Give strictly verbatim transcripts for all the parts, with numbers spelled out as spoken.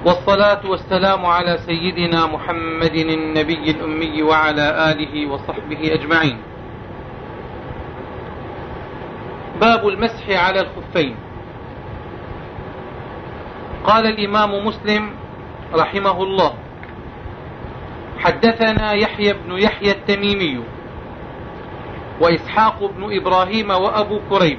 والصلاة والسلام على سيدنا محمد النبي الأمي وعلى آله وصحبه أجمعين. باب المسح على الخفين. قال الإمام مسلم رحمه الله: حدثنا يحيى بن يحيى التميمي وإسحاق بن إبراهيم وأبو كريب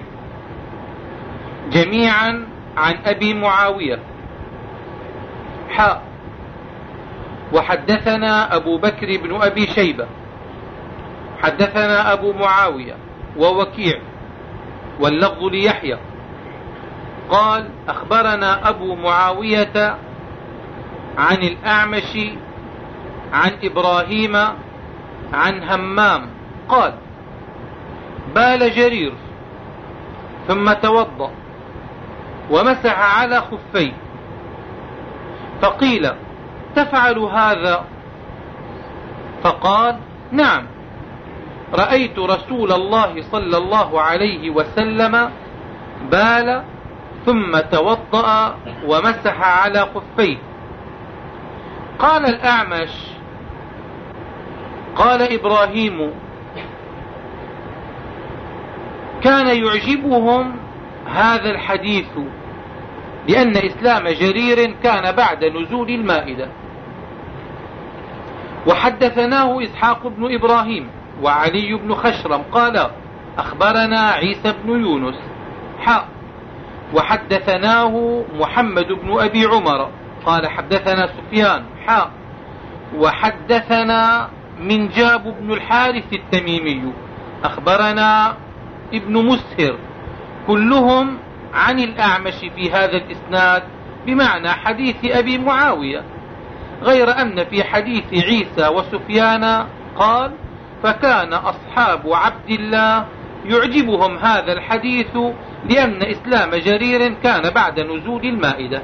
جميعا عن أبي معاوية حاء وحدثنا أبو بكر بن أبي شيبة حدثنا أبو معاوية ووكيع واللفظ ليحيى قال: أخبرنا أبو معاوية عن الأعمش عن إبراهيم عن همام قال: بال جرير ثم توضأ ومسح على خفيه، فقيل: تفعل هذا؟ فقال: نعم، رأيت رسول الله صلى الله عليه وسلم بال ثم توضأ ومسح على خفيه. قال الأعمش: قال إبراهيم: كان يعجبهم هذا الحديث لأن إسلام جرير كان بعد نزول المائدة. وحدثناه إسحاق بن إبراهيم وعلي بن خشرم قال: أخبرنا عيسى بن يونس حاء وحدثناه محمد بن أبي عمر قال: حدثنا سفيان حاء وحدثنا منجاب بن الحارث التميمي أخبرنا ابن مسهر كلهم عن الأعمش في هذا الإسناد بمعنى حديث أبي معاوية، غير أن في حديث عيسى وسفيان قال: فكان أصحاب عبد الله يعجبهم هذا الحديث لأن إسلام جرير كان بعد نزول المائدة.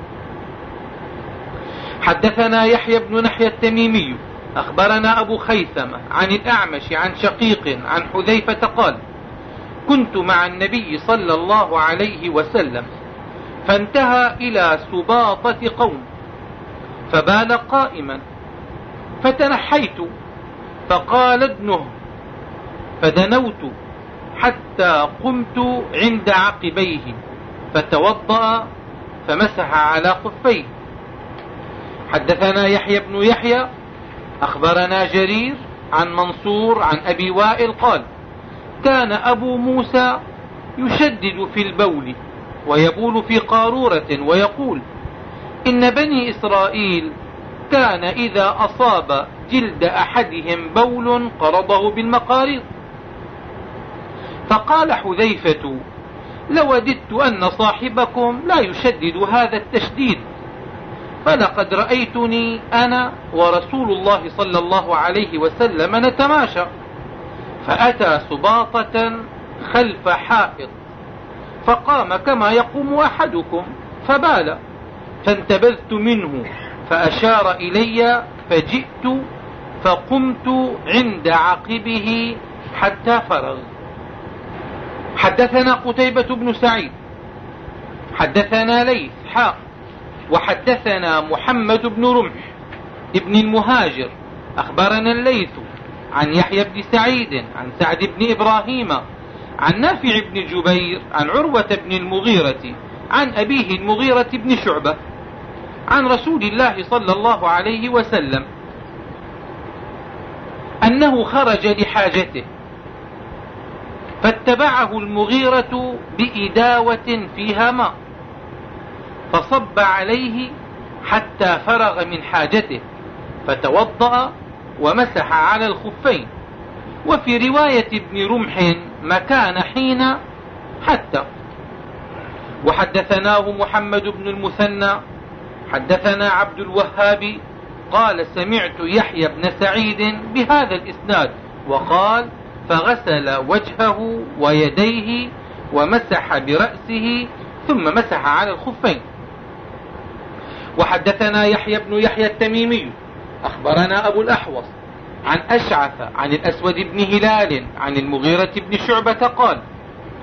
حدثنا يحيى بن نحيى التميمي أخبرنا أبو خيثمة عن الأعمش عن شقيق عن حذيفة قال: كنت مع النبي صلى الله عليه وسلم فانتهى إلى سباطة قوم فبال قائما، فتنحيت فقال: ادنه، فدنوت حتى قمت عند عقبيه فتوضأ فمسح على خفيه. حدثنا يحيى بن يحيى أخبرنا جرير عن منصور عن أبي وائل قال: كان أبو موسى يشدد في البول ويبول في قارورة ويقول: إن بني إسرائيل كان إذا أصاب جلد أحدهم بول قرضه بالمقاريض. فقال حذيفة: لوددت أن صاحبكم لا يشدد هذا التشديد، فلقد رأيتني أنا ورسول الله صلى الله عليه وسلم نتماشى، فأتى سباطة خلف حائط فقام كما يقوم أحدكم فبال، فانتبذت منه فأشار إلي فجئت فقمت عند عقبه حتى فرغ. حدثنا قتيبة بن سعيد حدثنا ليث حاء وحدثنا محمد بن رمح ابن المهاجر أخبرنا الليث عن يحيى بن سعيد عن سعد بن إبراهيم عن نافع بن جبير عن عروة بن المغيرة عن أبيه المغيرة بن شعبة عن رسول الله صلى الله عليه وسلم أنه خرج لحاجته فاتبعه المغيرة بإداوة فيها ماء فصب عليه حتى فرغ من حاجته فتوضأ ومسح على الخفين. وفي رواية ابن رمح مكان حين حتى. وحدثناه محمد بن المثنى حدثنا عبد الوهاب قال: سمعت يحيى بن سعيد بهذا الإسناد وقال: فغسل وجهه ويديه ومسح برأسه ثم مسح على الخفين. وحدثنا يحيى بن يحيى التميمي أخبرنا أبو الأحوص عن أشعث عن الأسود بن هلال عن المغيرة بن شعبة قال: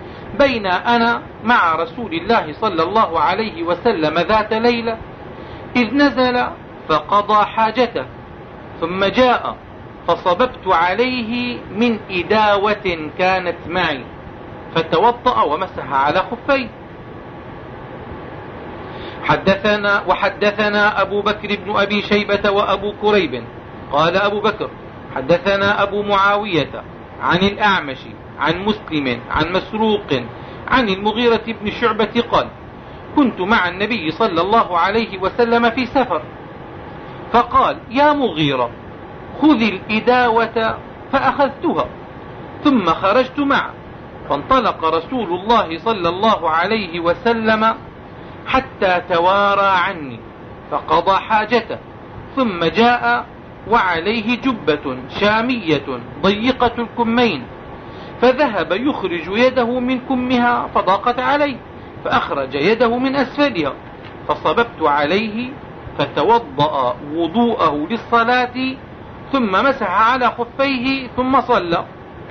بين أنا مع رسول الله صلى الله عليه وسلم ذات ليلة إذ نزل فقضى حاجته ثم جاء فصببت عليه من إداوة كانت معي فتوضأ ومسح على خفيه. حدثنا وحدثنا أبو بكر بن أبي شيبة وأبو كريب قال أبو بكر حدثنا أبو معاوية عن الأعمش عن مسلم عن مسروق عن المغيرة بن شعبة قال كنت مع النبي صلى الله عليه وسلم في سفر فقال يا مغيرة خذ الإداوة فأخذتها ثم خرجت معه فانطلق رسول الله صلى الله عليه وسلم حتى توارى عني فقضى حاجته ثم جاء وعليه جبة شامية ضيقة الكمين فذهب يخرج يده من كمها فضاقت عليه فأخرج يده من أسفلها فصببت عليه فتوضأ وضوءه للصلاة ثم مسح على خفيه ثم صلى.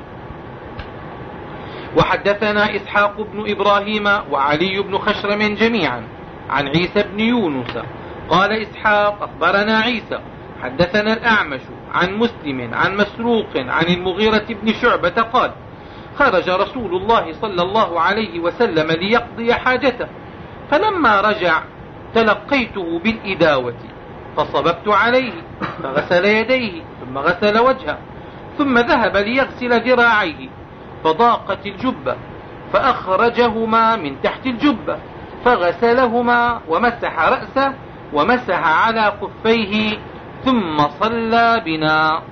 وحدثنا إسحاق بن إبراهيم وعلي بن خشرم جميعا عن عيسى بن يونس قال إسحاق أخبرنا عيسى حدثنا الأعمش عن مسلم عن مسروق عن المغيرة بن شعبة قال خرج رسول الله صلى الله عليه وسلم ليقضي حاجته فلما رجع تلقيته بالإداوة فصببت عليه فغسل يديه ثم غسل وجهه ثم ذهب ليغسل ذراعيه فضاقت الجبة فأخرجهما من تحت الجبة فغسلهما ومسح رأسه ومسح على خفيه ثم صلى بنا.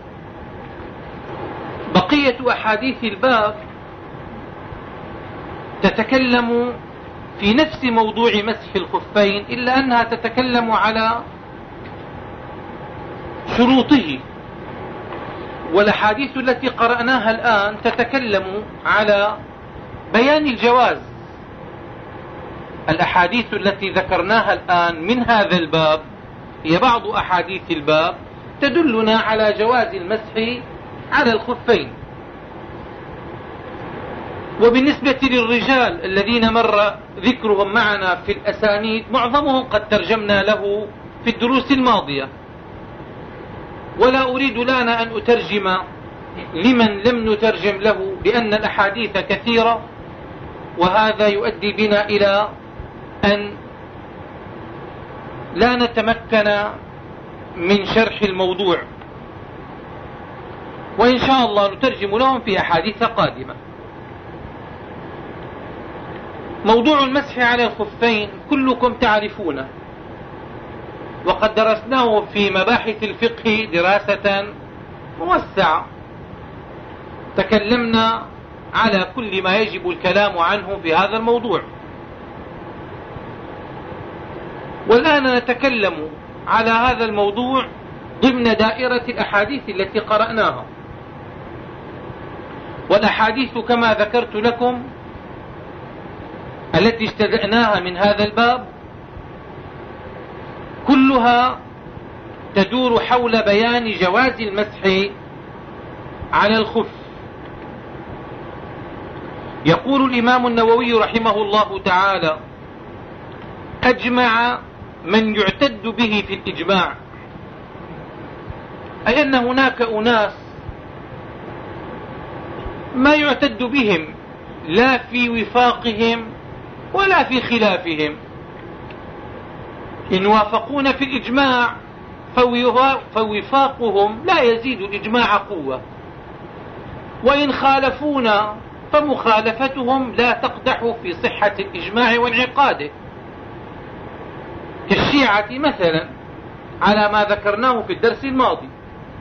بقية أحاديث الباب تتكلم في نفس موضوع مسح الخفين إلا أنها تتكلم على شروطه، والأحاديث التي قرأناها الآن تتكلم على بيان الجواز. الأحاديث التي ذكرناها الآن من هذا الباب هي بعض أحاديث الباب تدلنا على جواز المسح على الخفين. وبالنسبة للرجال الذين مر ذكرهم معنا في الأسانيد معظمهم قد ترجمنا له في الدروس الماضية، ولا أريد لنا أن أترجم لمن لم نترجم له لأن الأحاديث كثيرة، وهذا يؤدي بنا إلى أن لا نتمكن من شرح الموضوع، وإن شاء الله نترجم لهم في أحاديث قادمة. موضوع المسح على الخفين كلكم تعرفونه، وقد درسناه في مباحث الفقه دراسة موسعة، تكلمنا على كل ما يجب الكلام عنه في هذا الموضوع. والآن نتكلم على هذا الموضوع ضمن دائرة الأحاديث التي قرأناها. والأحاديث كما ذكرت لكم التي استدأناها من هذا الباب كلها تدور حول بيان جواز المسح على الخف. يقول الإمام النووي رحمه الله تعالى: أجمع من يعتد به في الإجماع، أي أن هناك أناس ما يعتد بهم لا في وفاقهم ولا في خلافهم. إن وافقون في الإجماع فوفاقهم لا يزيد الإجماع قوة، وإن خالفونا فمخالفتهم لا تقدح في صحة الإجماع وانعقاده، كالشيعة مثلا على ما ذكرناه في الدرس الماضي.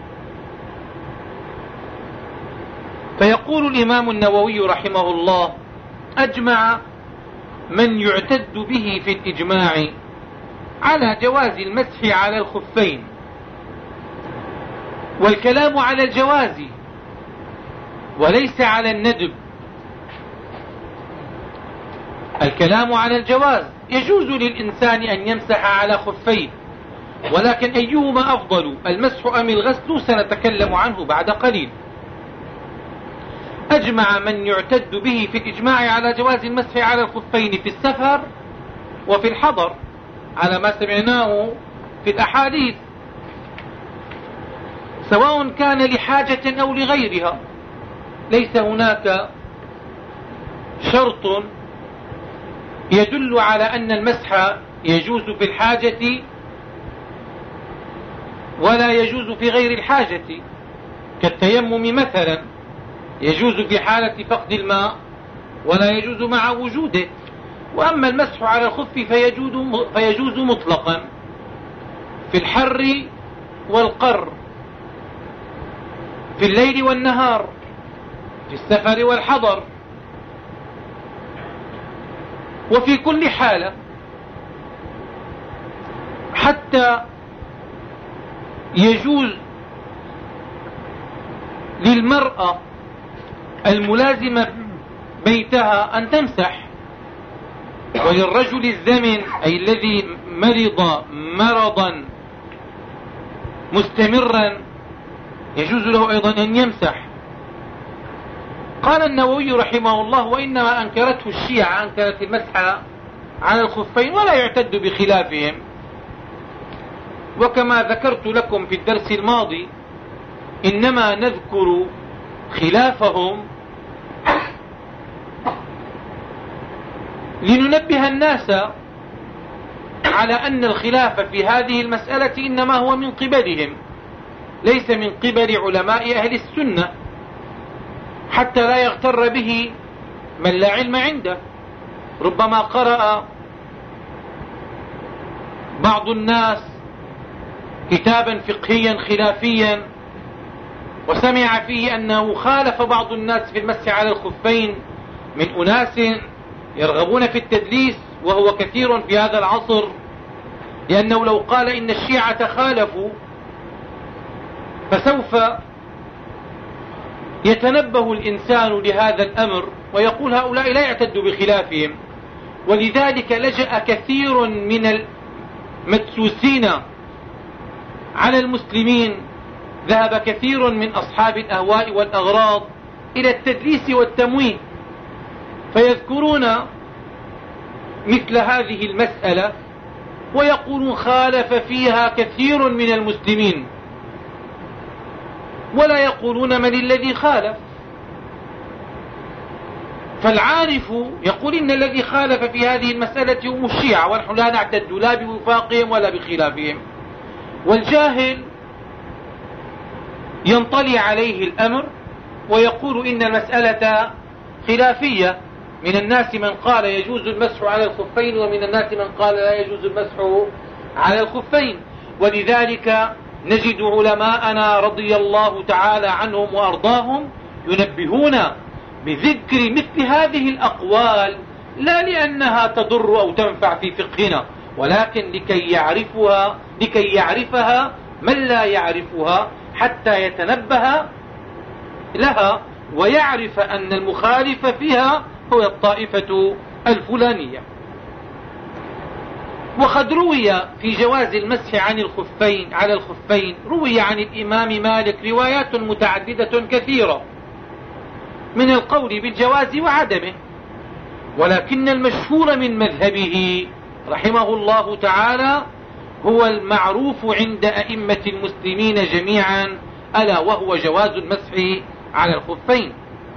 فيقول الإمام النووي رحمه الله: أجمع من يعتد به في الإجماع على جواز المسح على الخفين. والكلام على الجواز وليس على الندب. الكلام على الجواز، يجوز للإنسان أن يمسح على خفيه، ولكن أيهما أفضل، المسح أم الغسل، سنتكلم عنه بعد قليل. أجمع من يعتد به في الإجماع على جواز المسح على الخفين في السفر وفي الحضر، على ما سمعناه في الأحاديث، سواء كان لحاجة أو لغيرها. ليس هناك شرط يدل على أن المسح يجوز في الحاجة ولا يجوز في غير الحاجة، كالتيمم مثلا يجوز في حالة فقد الماء ولا يجوز مع وجوده. وأما المسح على الخف فيجوز, فيجوز مطلقا في الحر والقر، في الليل والنهار، في السفر والحضر، وفي كل حالة، حتى يجوز للمرأة الملازمة بيتها أن تمسح، وللرجل الزمن أي الذي مرض مرضا مستمرا يجوز له أيضا أن يمسح. قال النووي رحمه الله: وإنما أنكرته الشيعة، أنكرت المسح على الخفين ولا يعتد بخلافهم. وكما ذكرت لكم في الدرس الماضي إنما نذكر خلافهم لننبه الناس على أن الخلاف في هذه المسألة إنما هو من قبلهم، ليس من قبل علماء أهل السنة، حتى لا يغتر به من لا علم عنده. ربما قرأ بعض الناس كتابا فقهيا خلافيا وسمع فيه أنه خالف بعض الناس في المسح على الخفين من أناس يرغبون في التدليس، وهو كثير في هذا العصر، لأنه لو قال إن الشيعة خالفوا فسوف يتنبه الإنسان لهذا الأمر ويقول هؤلاء لا يعتد بخلافهم. ولذلك لجأ كثير من المدسوسين على المسلمين، ذهب كثير من أصحاب الأهواء والأغراض إلى التدليس والتمويه، فيذكرون مثل هذه المسألة ويقولون خالف فيها كثير من المسلمين، ولا يقولون من الذي خالف. فالعارف يقول إن الذي خالف في هذه المسألة هم الشيعة، ونحن لا نعتد لا بوفاقهم ولا بخلافهم. والجاهل ينطلي عليه الأمر ويقول إن المسألة خلافية، من الناس من قال يجوز المسح على الخفين ومن الناس من قال لا يجوز المسح على الخفين. ولذلك نجد علماءنا رضي الله تعالى عنهم وأرضاهم ينبهون بذكر مثل هذه الأقوال، لا لأنها تضر أو تنفع في فقهنا، ولكن لكي يعرفها لكي يعرفها من لا يعرفها، حتى يتنبه لها ويعرف أن المخالف فيها هو الطائفة الفلانية. وقد روي في جواز المسح عن الخفين على الخفين روي عن الإمام مالك روايات متعددة كثيرة من القول بالجواز وعدمه، ولكن المشهور من مذهبه رحمه الله تعالى هو المعروف عند أئمة المسلمين جميعا، ألا وهو جواز المسح على الخفين.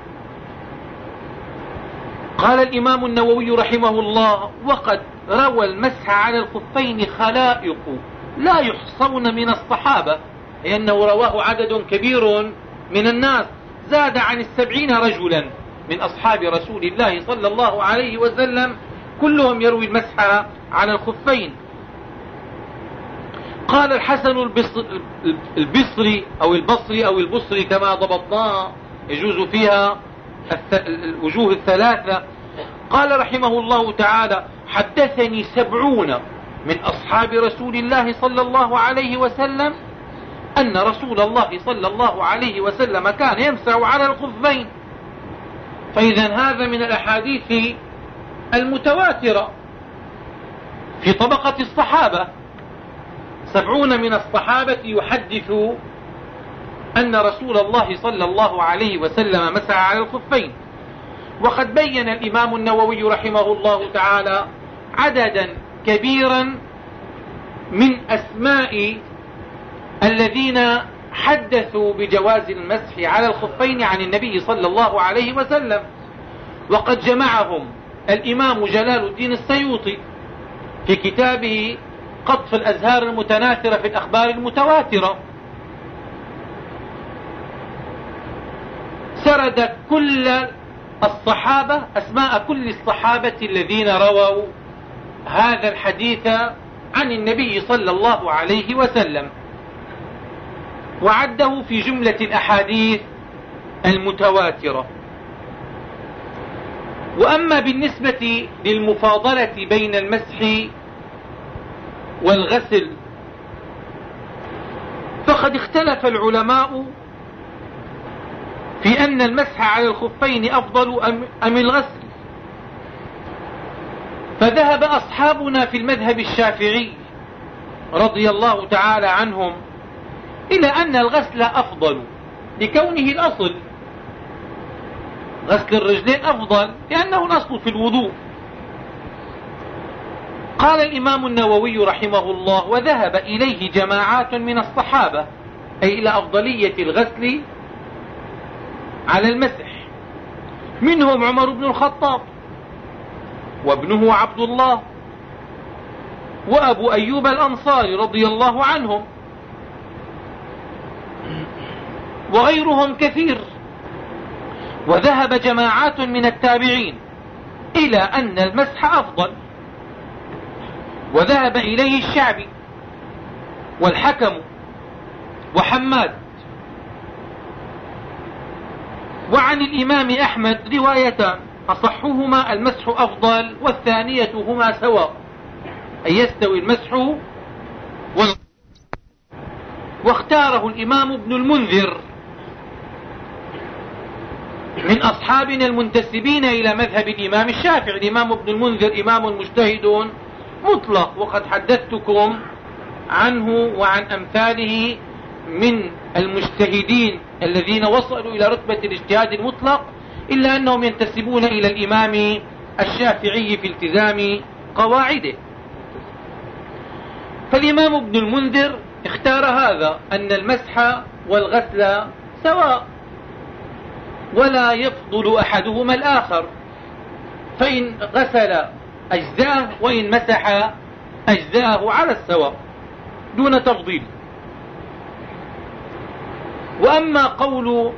قال الإمام النووي رحمه الله: وقد روى المسح على الخفين خلائق لا يحصون من الصحابة، لأنه رواه عدد كبير من الناس، زاد عن السبعين رجلا من أصحاب رسول الله صلى الله عليه وسلم، كلهم يروي المسح على الخفين. قال الحسن البصري أو البصري أو البصري كما ضبطناه، يجوز فيها الوجوه الثلاثة، قال رحمه الله تعالى: حدثني سبعون من أصحاب رسول الله صلى الله عليه وسلم أن رسول الله صلى الله عليه وسلم كان يمسح على الخفين. فإذا هذا من الأحاديث المتواترة في طبقة الصحابة، سبعون من الصحابة يحدث أن رسول الله صلى الله عليه وسلم مسح على الخفين. وقد بين الإمام النووي رحمه الله تعالى عددا كبيرا من أسماء الذين حدثوا بجواز المسح على الخفين عن النبي صلى الله عليه وسلم، وقد جمعهم الإمام جلال الدين السيوطي في كتابه قطف الأزهار المتناثرة في الأخبار المتواترة. سرد كل الصحابة، أسماء كل الصحابة الذين رووا هذا الحديث عن النبي صلى الله عليه وسلم، وعده في جملة الأحاديث المتواترة. وأما بالنسبة للمفاضلة بين المسح والغسل فقد اختلف العلماء في أن المسح على الخفين أفضل أم الغسل. فذهب أصحابنا في المذهب الشافعي رضي الله تعالى عنهم إلى أن الغسل أفضل لكونه الأصل، غسل الرجلين أفضل لأنه الأصل في الوضوء. قال الإمام النووي رحمه الله: وذهب إليه جماعات من الصحابة، أي إلى أفضلية الغسل على المسح، منهم عمر بن الخطاب وابنه عبد الله وأبو أيوب الأنصاري رضي الله عنهم وغيرهم كثير. وذهب جماعات من التابعين إلى أن المسح أفضل، وذهب إليه الشعبي والحكم وحماد. وعن الإمام أحمد روايتان، أصحهما المسح أفضل والثانية هما سواء، أي يستوي المسح وال... واختاره الإمام ابن المنذر من أصحابنا المنتسبين إلى مذهب الإمام الشافعي. الإمام ابن المنذر إمام مجتهد مطلق، وقد حدثتكم عنه وعن أمثاله من المجتهدين الذين وصلوا إلى رتبة الاجتهاد المطلق، إلا أنهم ينتسبون إلى الإمام الشافعي في التزام قواعده. فالإمام ابن المنذر اختار هذا، أن المسح والغسل سواء ولا يفضل أحدهما الآخر، فإن غسل أجزاءه وإن مسح أجزاءه على السواء دون تفضيل. وأما قول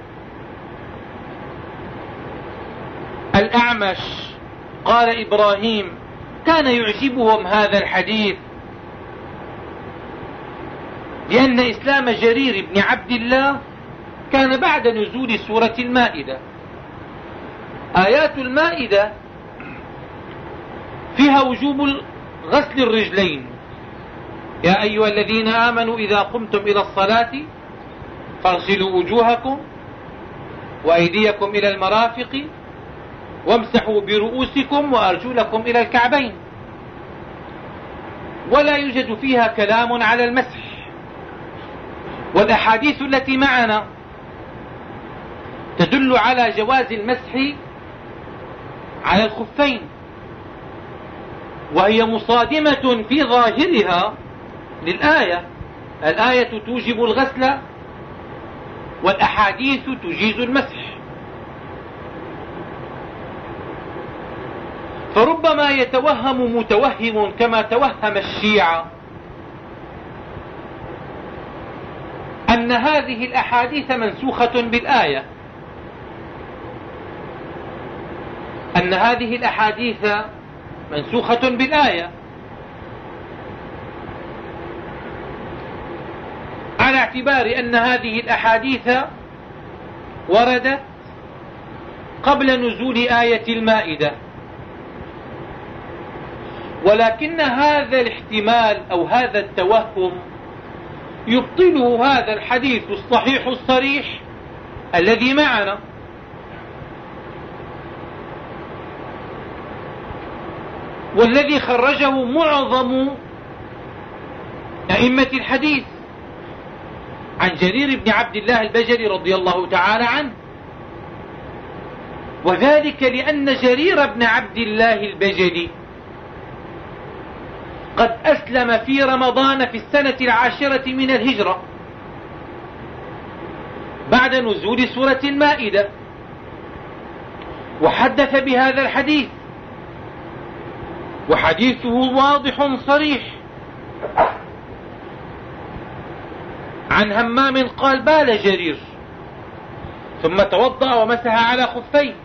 الأعمش قال إبراهيم كان يعجبهم هذا الحديث لأن إسلام جرير بن عبد الله كان بعد نزول سورة المائدة. آيات المائدة فيها وجوب غسل الرجلين: يا أيها الذين آمنوا إذا قمتم إلى الصلاة فاغسلوا وجوهكم وأيديكم إلى المرافق وامسحوا برؤوسكم وأرجلكم إلى الكعبين. ولا يوجد فيها كلام على المسح. والأحاديث التي معنا تدل على جواز المسح على الخفين، وهي مصادمة في ظاهرها للآية. الآية توجب الغسل والأحاديث تجيز المسح. فربما يتوهم متوهم كما توهم الشيعة أن هذه الأحاديث منسوخة بالآية، أن هذه الأحاديث منسوخة بالآية، على اعتبار أن هذه الأحاديث وردت قبل نزول آية المائدة. ولكن هذا الاحتمال أو هذا التوهم يبطله هذا الحديث الصحيح الصريح الذي معنا، والذي خرجه معظم أئمة الحديث عن جرير بن عبد الله البجلي رضي الله تعالى عنه. وذلك لأن جرير بن عبد الله البجلي قد أسلم في رمضان في السنة العاشرة من الهجرة بعد نزول سورة المائدة، وحدث بهذا الحديث، وحديثه واضح صريح. عن همام قال: بال جرير ثم توضأ ومسح على خفيه،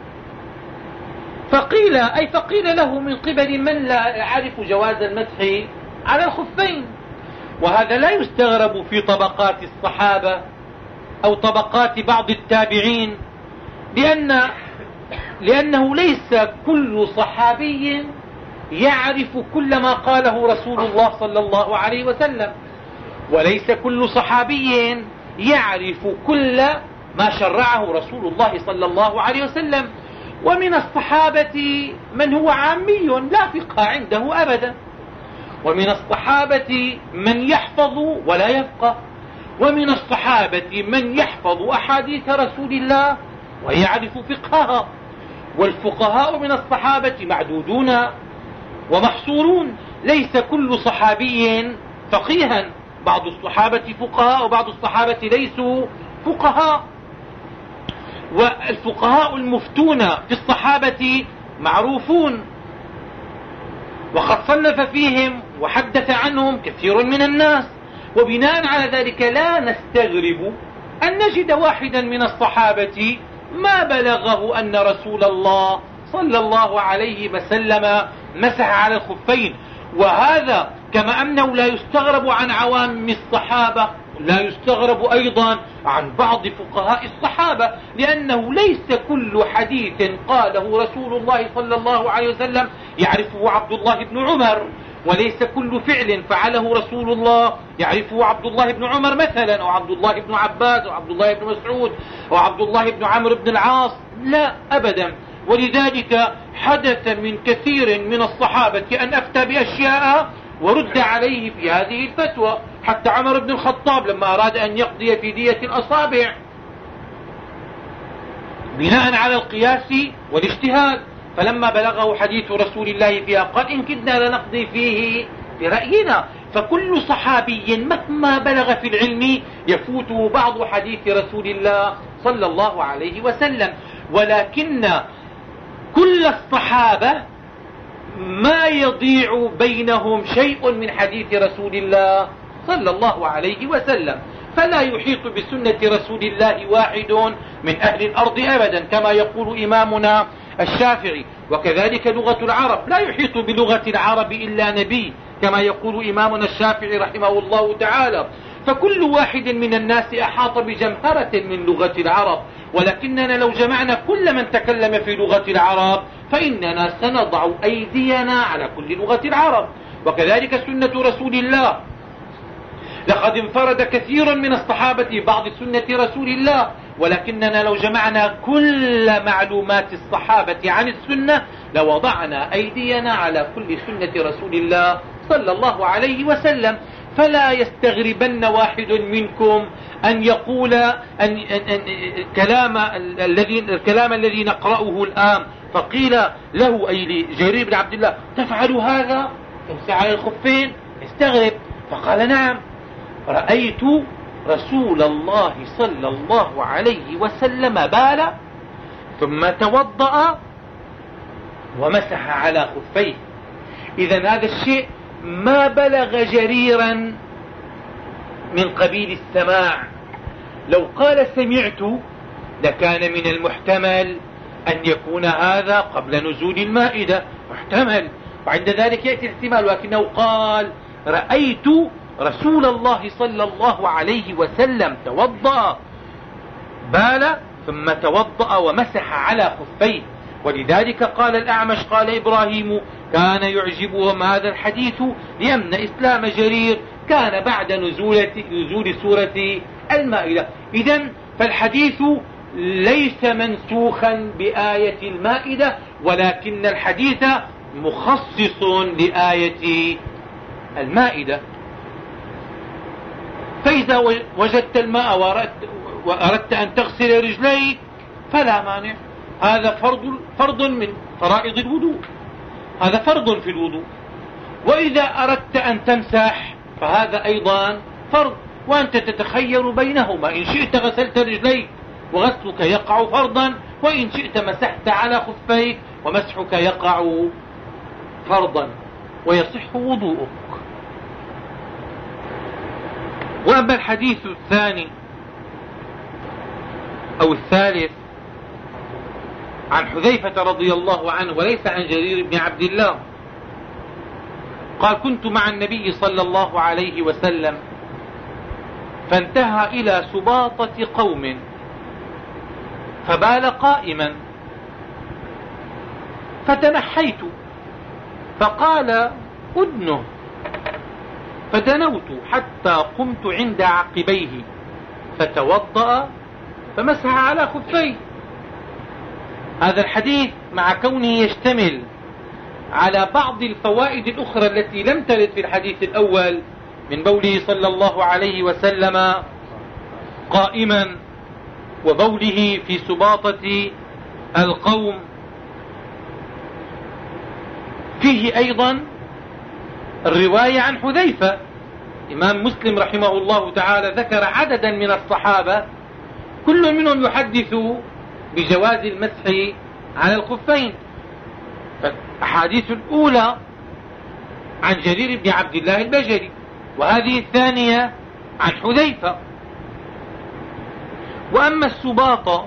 فقيل أي فقيل له من قبل من لا يعرف جواز المسح على الخفين. وهذا لا يستغرب في طبقات الصحابة أو طبقات بعض التابعين، لأن لأنه ليس كل صحابي يعرف كل ما قاله رسول الله صلى الله عليه وسلم، وليس كل صحابي يعرف كل ما شرعه رسول الله صلى الله عليه وسلم. ومن الصحابة من هو عامي لا فقه عنده أبدا، ومن الصحابة من يحفظ ولا يفقه، ومن الصحابة من يحفظ أحاديث رسول الله ويعرف فقهها. والفقهاء من الصحابة معدودون ومحصورون، ليس كل صحابي فقيها، بعض الصحابة فقهاء وبعض الصحابة ليسوا فقهاء. والفقهاء المفتون في الصحابة معروفون، وقد صنف فيهم وحدث عنهم كثير من الناس، وبناء على ذلك لا نستغرب أن نجد واحدا من الصحابة ما بلغه أن رسول الله صلى الله عليه وسلم مسح على الخفين. وهذا كما أنه لا يستغرب عن عوام الصحابة، لا يستغرب أيضا عن بعض فقهاء الصحابة، لأنه ليس كل حديث قاله رسول الله صلى الله عليه وسلم يعرفه عبد الله بن عمر، وليس كل فعل فعله رسول الله يعرفه عبد الله بن عمر مثلا، أو عبد الله بن عباس، أو عبد الله بن مسعود، أو عبد الله بن عمرو بن العاص، لا أبدا. ولذلك حدث من كثير من الصحابة أن أفتى بأشياء ورد عليه في هذه الفتوى، حتى عمر بن الخطاب لما أراد أن يقضي في دية الأصابع بناء على القياس والاجتهاد، فلما بلغه حديث رسول الله فيها قال: إن كدنا لنقضي فيه برأينا. فكل صحابي مهما بلغ في العلم يفوته بعض حديث رسول الله صلى الله عليه وسلم، ولكن كل الصحابة ما يضيع بينهم شيء من حديث رسول الله صلى الله عليه وسلم، فلا يحيط بسنة رسول الله واحد من أهل الأرض أبدا، كما يقول إمامنا الشافعي. وكذلك لغة العرب، لا يحيط بلغة العرب إلا نبي، كما يقول إمامنا الشافعي رحمه الله تعالى. فكل واحد من الناس أحاط بجمهرة من لغة العرب، ولكننا لو جمعنا كل من تكلم في لغة العرب فإننا سنضع أيدينا على كل لغة العرب. وكذلك سنة رسول الله، لقد انفرد كثير من الصحابة ببعض سنة رسول الله، ولكننا لو جمعنا كل معلومات الصحابة عن السنة لوضعنا أيدينا على كل سنة رسول الله صلى الله عليه وسلم. فلا يستغربن واحد منكم أن يقول أن أن أن كلام الذي الكلام الذي نقرأه الآن، فقيل له أي لجرير بن عبد الله: تفعل هذا تمسح على الخفين؟ استغرب، فقال: نعم، رأيت رسول الله صلى الله عليه وسلم بال ثم توضأ ومسح على خفيه. إذن هذا الشيء ما بلغ جريرا من قبيل السماع. لو قال سمعت لكان من المحتمل أن يكون هذا قبل نزول المائدة، محتمل، وعند ذلك يأتي الاحتمال، ولكنه قال: رأيت رسول الله صلى الله عليه وسلم توضأ بال ثم توضأ ومسح على خفيه. ولذلك قال الأعمش قال إبراهيم: كان يعجبهم هذا الحديث لأن إسلام جرير كان بعد نزول نزول سورة المائدة. إذن فالحديث ليس منسوخا بآية المائدة، ولكن الحديث مخصص لآية المائدة. فإذا وجدت الماء وأردت, وأردت أن تغسل رجليك فلا مانع، هذا فرض فرض من فرائض الوضوء، هذا فرض في الوضوء. وإذا أردت أن تمسح فهذا أيضا فرض، وأنت تتخير بينهما، إن شئت غسلت رجليك وغسلك يقع فرضا، وإن شئت مسحت على خفيك ومسحك يقع فرضا ويصح وضوءك. وأما الحديث الثاني أو الثالث عن حذيفة رضي الله عنه وليس عن جرير بن عبد الله قال: كنت مع النبي صلى الله عليه وسلم فانتهى إلى سباطة قوم فبال قائما فتنحيت فقال: أدنه، فدنوت حتى قمت عند عقبيه فتوضأ فمسح على خفيه. هذا الحديث مع كونه يشتمل على بعض الفوائد الأخرى التي لم ترد في الحديث الأول من بوله صلى الله عليه وسلم قائما وبوله في سباطة القوم، فيه أيضا الرواية عن حذيفة. إمام مسلم رحمه الله تعالى ذكر عددا من الصحابة كل منهم يحدث بجواز المسح على الخفين. فالأحاديث الأولى عن جرير بن عبد الله البجلي، وهذه الثانية عن حذيفة. وأما السباطة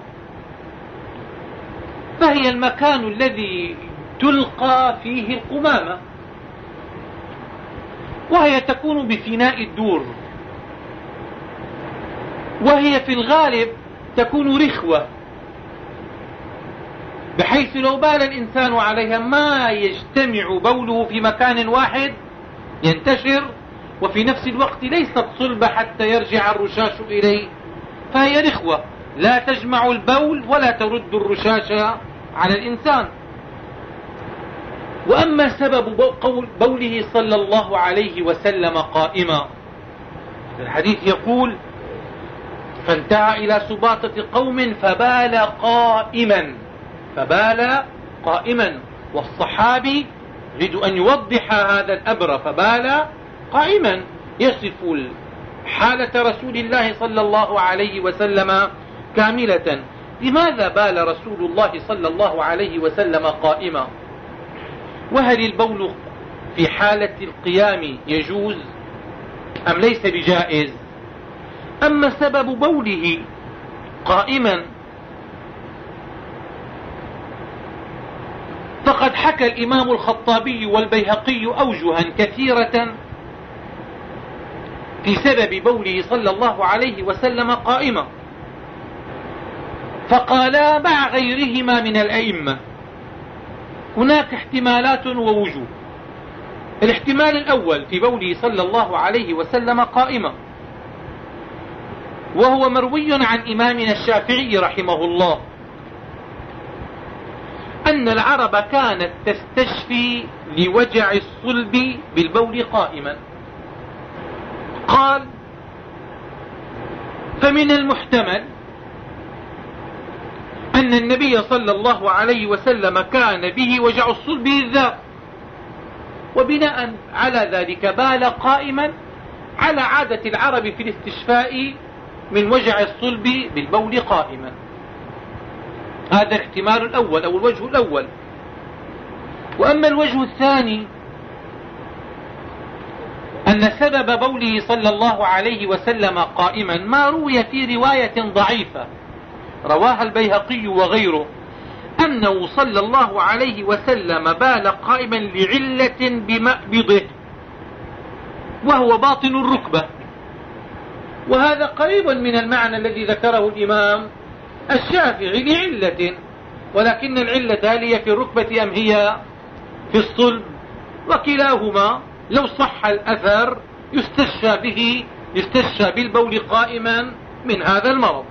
فهي المكان الذي تلقى فيه القمامة، وهي تكون بفناء الدور، وهي في الغالب تكون رخوة، بحيث لو بال الإنسان عليها ما يجتمع بوله في مكان واحد، ينتشر، وفي نفس الوقت ليست صلبة حتى يرجع الرشاش إليه، فهي رخوة لا تجمع البول ولا ترد الرشاش على الإنسان. وأما سبب بوله صلى الله عليه وسلم قائما، الحديث يقول: فانتهى إلى سباطة قوم فبال قائما، فبال قائما، والصحابي يريد أن يوضح هذا الأمر، فبال قائما يصف حالة رسول الله صلى الله عليه وسلم كاملة. لماذا بال رسول الله صلى الله عليه وسلم قائما؟ وهل البول في حالة القيام يجوز أم ليس بجائز؟ أما سبب بوله قائما فقد حكى الإمام الخطابي والبيهقي أوجها كثيرة في سبب بوله صلى الله عليه وسلم قائما، فقالا مع غيرهما من الأئمة هناك احتمالات ووجوه. الاحتمال الأول في بوله صلى الله عليه وسلم قائما، وهو مروي عن إمامنا الشافعي رحمه الله أن العرب كانت تستشفي لوجع الصلب بالبول قائما. قال: فمن المحتمل أن النبي صلى الله عليه وسلم كان به وجع الصلب بالذات، وبناء على ذلك بال قائما على عادة العرب في الاستشفاء من وجع الصلب بالبول قائما. هذا الاحتمال الأول أو الوجه الأول. وأما الوجه الثاني أن سبب بوله صلى الله عليه وسلم قائما ما روي في رواية ضعيفة رواها البيهقي وغيره أنه صلى الله عليه وسلم بال قائما لعلة بمأبضه وهو باطن الركبة، وهذا قريب من المعنى الذي ذكره الإمام الشافعي لعلة، ولكن العلة هل هي في الركبة أم هي في الصلب؟ وكلاهما لو صح الأثر يستشفى به، يستشفى بالبول قائما من هذا المرض.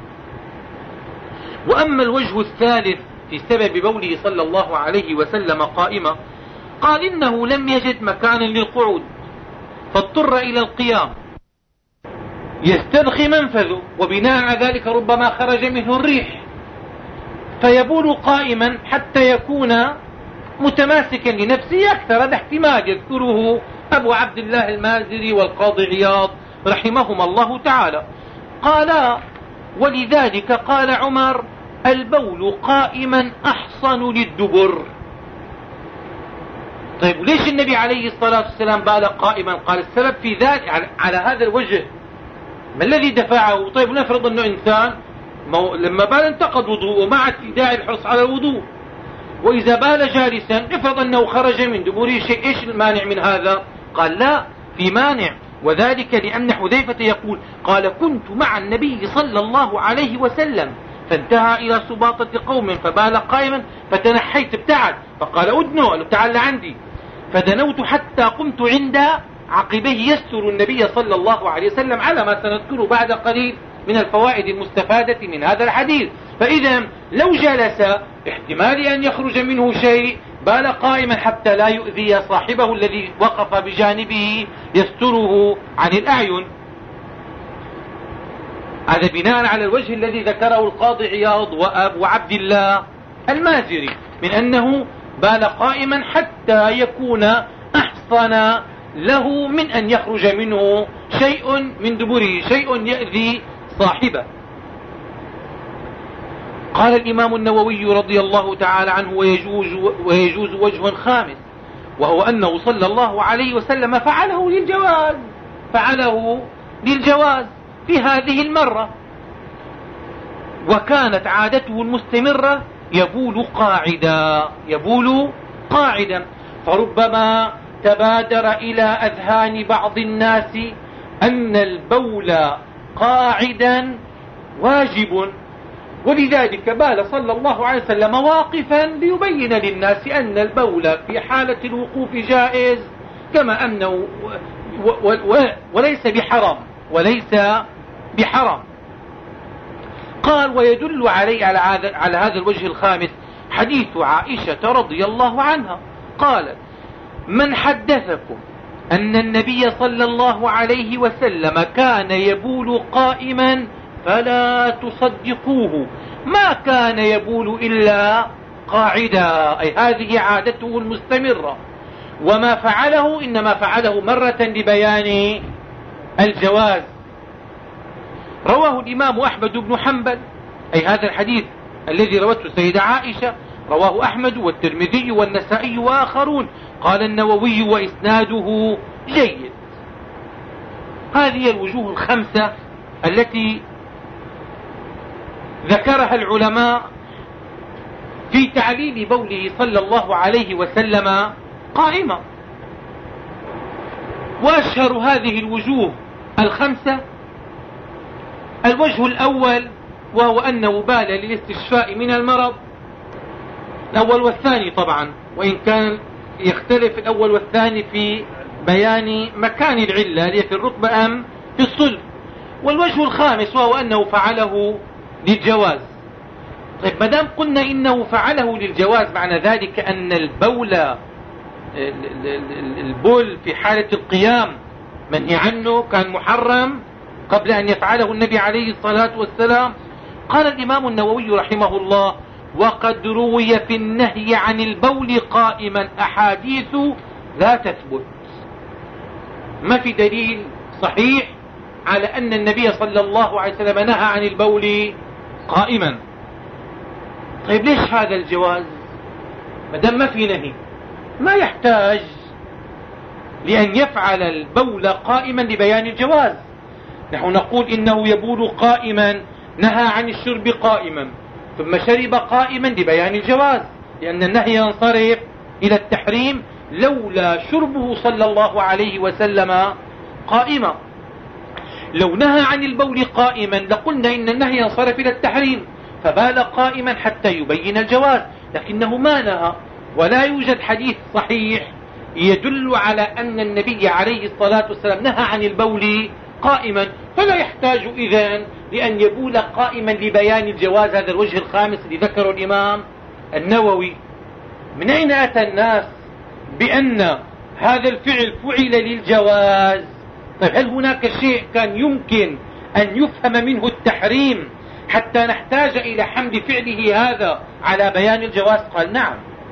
وأما الوجه الثالث في سبب بوله صلى الله عليه وسلم قائما، قال إنه لم يجد مكانا للقعود فاضطر إلى القيام يسترخي منفذه، وبناء على ذلك ربما خرج منه الريح فيبول قائما حتى يكون متماسكا لنفسه أكثر. هذا احتمال يذكره أبو عبد الله المازري والقاضي عياض رحمهما الله تعالى. قال: ولذلك قال عمر: البول قائما أحصن للدبر. طيب ليش النبي عليه الصلاة والسلام بال قائما؟ قال السبب في ذلك على, على هذا الوجه. ما الذي دفعه؟ طيب نفرض أنه إنسان لما بال انتقض وضوءه، ما عاد في داعي الحرص على الوضوء. وإذا بال جالسا نفرض أنه خرج من دبره شيء، إيش المانع من هذا؟ قال: لا، في مانع، وذلك لأن حذيفة يقول: قال: كنت مع النبي صلى الله عليه وسلم فانتهى إلى سباطة قوم فبال قائما فتنحيت، ابتعد، فقال: أدنو، قال: تعال عندي، فدنوت حتى قمت عند عقبيه يستر النبي صلى الله عليه وسلم، على ما سنذكره بعد قليل من الفوائد المستفادة من هذا الحديث. فإذا لو جلس احتمال أن يخرج منه شيء، بال قائما حتى لا يؤذي صاحبه الذي وقف بجانبه يستره عن الأعين. هذا بناء على الوجه الذي ذكره القاضي عياض وأبو عبد الله المازري من أنه بال قائما حتى يكون أحصن له من أن يخرج منه شيء من دبره، شيء يؤذي صاحبه. قال الإمام النووي رضي الله تعالى عنه: ويجوز, ويجوز وجه خامس، وهو أنه صلى الله عليه وسلم فعله للجواز، فعله للجواز في هذه المرة، وكانت عادته المستمرة يبول قاعدا، يبول قاعدا، فربما تبادر إلى أذهان بعض الناس أن البول قاعدا واجب، ولذلك بال صلى الله عليه وسلم واقفا ليبين للناس أن البول في حالة الوقوف جائز، كما أنه و و و وليس بحرام، وليس بحرام. قال: ويدل علي على هذا على هذا الوجه الخامس حديث عائشة رضي الله عنها قالت: من حدثكم أن النبي صلى الله عليه وسلم كان يبول قائما فلا تصدقوه، ما كان يبول إلا قاعدا، أي هذه عادته المستمرة، وما فعله إنما فعله مرة لبيان الجواز. رواه الإمام أحمد بن حنبل، أي هذا الحديث الذي روته السيدة عائشة رواه أحمد والترمذي والنسائي وآخرون. قال النووي: وإسناده جيد. هذه الوجوه الخمسة التي ذكرها العلماء في تعليل بوله صلى الله عليه وسلم قائمة. وأشهر هذه الوجوه الخمسة الوجه الأول، وهو أنه بال للاستشفاء من المرض، الأول والثاني طبعا، وإن كان يختلف الأول والثاني في بيان مكان العلة، هي في الركبة أم في الصلب. والوجه الخامس وهو أنه فعله للجواز. طيب ما دام قلنا إنه فعله للجواز، معنى ذلك أن البول البول في حالة القيام منهي عنه، كان محرم قبل أن يفعله النبي عليه الصلاة والسلام. قال الإمام النووي رحمه الله: وقد روي في النهي عن البول قائما أحاديث لا تثبت. ما في دليل صحيح على أن النبي صلى الله عليه وسلم نهى عن البول قائما. طيب ليش هذا الجواز؟ ما دام ما في نهي ما يحتاج لأن يفعل البول قائما لبيان الجواز. نحن نقول إنه يبول قائما، نهى عن الشرب قائما، ثم شرب قائما لبيان الجواز، لأن النهي ينصرف إلى التحريم لولا شربه صلى الله عليه وسلم قائما. لو نهى عن البول قائما لقلنا إن النهي ينصرف إلى التحريم، فبال قائما حتى يبين الجواز، لكنه ما نهى، ولا يوجد حديث صحيح يدل على أن النبي عليه الصلاة والسلام نهى عن البول قائما، فلا يحتاج إذن لأن يبول قائما لبيان الجواز. هذا الوجه الخامس الذي ذكره الإمام النووي. من أين أتى الناس بأن هذا الفعل فعل للجواز؟ طيب هل هناك شيء كان يمكن أن يفهم منه التحريم حتى نحتاج إلى حمد فعله هذا على بيان الجواز؟ قال نعم،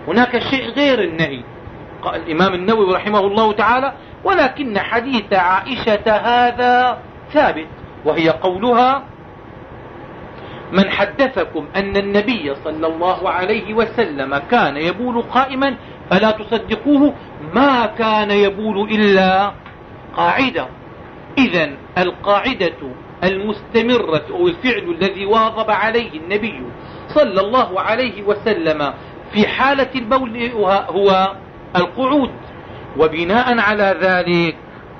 هناك شيء غير النهي. قال الإمام النووي رحمه الله تعالى: ولكن حديث عائشة هذا ثابت، وهي قولها: من حدثكم أن النبي صلى الله عليه وسلم كان يبول قائما فلا تصدقوه، ما كان يبول إلا قاعدة. إذن القاعدة المستمرة أو الفعل الذي واظب عليه النبي صلى الله عليه وسلم في حالة البول هو القعود. وبناء على ذلك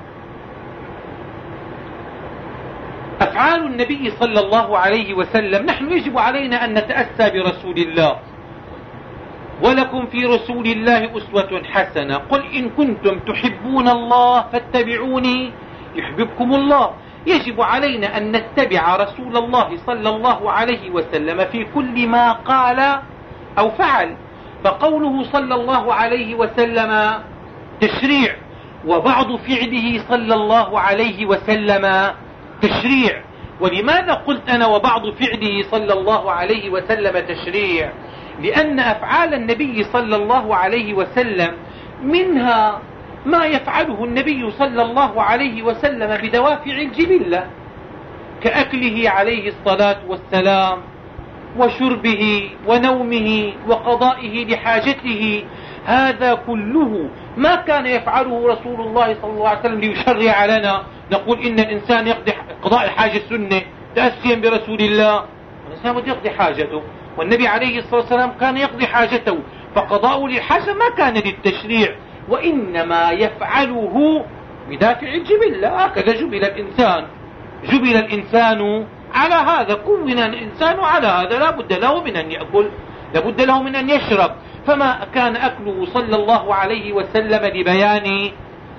أفعال النبي صلى الله عليه وسلم نحن يجب علينا أن نتأسى برسول الله. ولكم في رسول الله أسوة حسنة، قل إن كنتم تحبون الله فاتبعوني يحببكم الله. يجب علينا أن نتبع رسول الله صلى الله عليه وسلم في كل ما قال أو فعل، فقوله صلى الله عليه وسلم تشريع، وبعض فعله صلى الله عليه وسلم تشريع. ولماذا قلت أنا وبعض فعله صلى الله عليه وسلم تشريع؟ لأن أفعال النبي صلى الله عليه وسلم منها ما يفعله النبي صلى الله عليه وسلم بدوافع الجبلة، كأكله عليه الصلاة والسلام، وشربه، ونومه، وقضائه لحاجته. هذا كله ما كان يفعله رسول الله صلى الله عليه وسلم ليشرع لنا نقول إن الإنسان يقضي قضاء الحاجة السنة تأسيا برسول الله. الإنسان بده يقضي حاجته، والنبي عليه الصلاة والسلام كان يقضي حاجته، فقضاء للحاجة ما كان للتشريع، وإنما يفعله بدافع الجبلة. هكذا جبل الإنسان، جبل الإنسان على هذا، كون الإنسان على هذا، لا بد له من أن يأكل، لا بد له من أن يشرب. فما كان أكله صلى الله عليه وسلم لبيان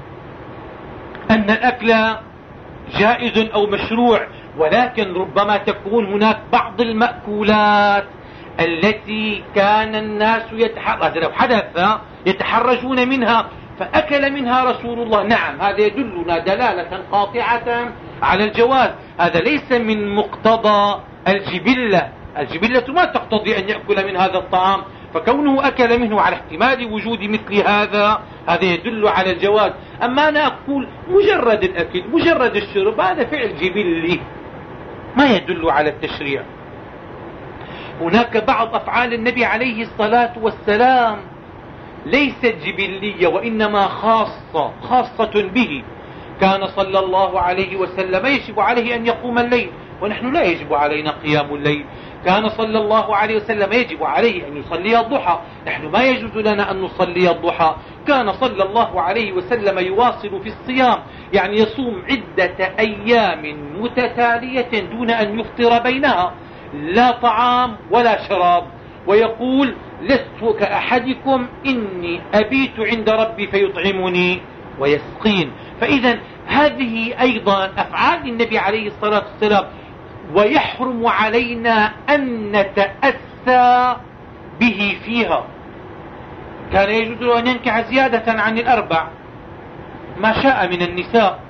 أن الأكل جائز أو مشروع، ولكن ربما تكون هناك بعض المأكولات التي كان الناس يتحرج لو حدث يتحرجون منها فأكل منها رسول الله. نعم، هذا يدلنا دلالة قاطعة على الجواز. هذا ليس من مقتضى الجبلة، الجبلة ما تقتضي أن يأكل من هذا الطعام، فكونه أكل منه على احتمال وجود مثل هذا هذا يدل على الجواز. أما أنا أقول مجرد الأكل مجرد الشرب هذا فعل جبلي ما يدل على التشريع. هناك بعض أفعال النبي عليه الصلاة والسلام ليست جبلية وإنما خاصة خاصة به. كان صلى الله عليه وسلم يجب عليه أن يقوم الليل، ونحن لا يجب علينا قيام الليل. كان صلى الله عليه وسلم يجب عليه أن يصلي الضحى، نحن ما يجوز لنا أن نصلي الضحى. كان صلى الله عليه وسلم يواصل في الصيام، يعني يصوم عدة أيام متتالية دون أن يفطر بينها، لا طعام ولا شراب، ويقول: لست كأحدكم إني أبيت عند ربي فيطعمني ويسقين. فإذا هذه أيضا أفعال النبي عليه الصلاة والسلام، ويحرم علينا أن نتأسى به فيها. كان يجوز له أن ينكح زيادة عن الأربع ما شاء من النساء،